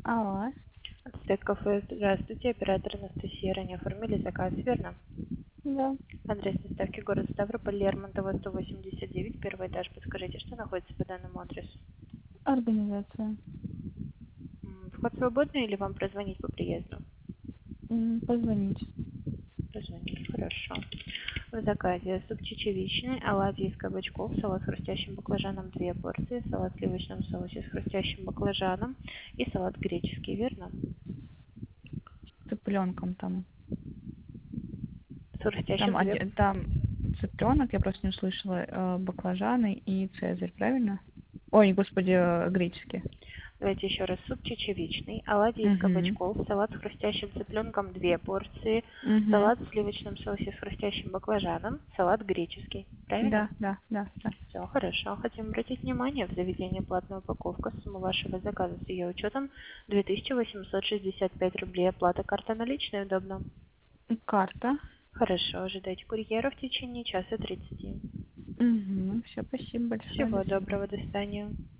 Алло. Отстает кафе. Здравствуйте, оператор Анастасия. Ранее оформили заказ, верно? Да. Адрес доставки город Ставрополь, Лермонтова, 189, первый этаж. Подскажите, что находится по данному адресу? Организация. Вход свободный или вам прозвонить по приезду? Позвонить. Прозвонить, хорошо. В заказе суп чечевичный, оладьи из кабачков, салат с хрустящим баклажаном 2 порции, салат в сливочном соусе с хрустящим баклажаном и салат греческий, верно? С цыпленком там. С хрустящим 2. Там цыпленок, я просто не услышала, баклажаны и цезарь, правильно? Ой, господи, греческий. Давайте еще раз. Суп чечевичный, оладьи из Угу. кабачков, салат с хрустящим цыпленком 2 порции, Угу. салат в сливочном соусе с хрустящим баклажаном, салат греческий. Правильно? Да, да, да, да. Все, хорошо. Хотим обратить внимание, в заведении платная упаковка. Сумма вашего заказа с ее учетом 2865 рублей. Оплата карта наличная, удобно? Карта. Хорошо, ожидайте курьера в течение часа 30. Угу. Все, спасибо большое. До Всего свидания. доброго, до свидания.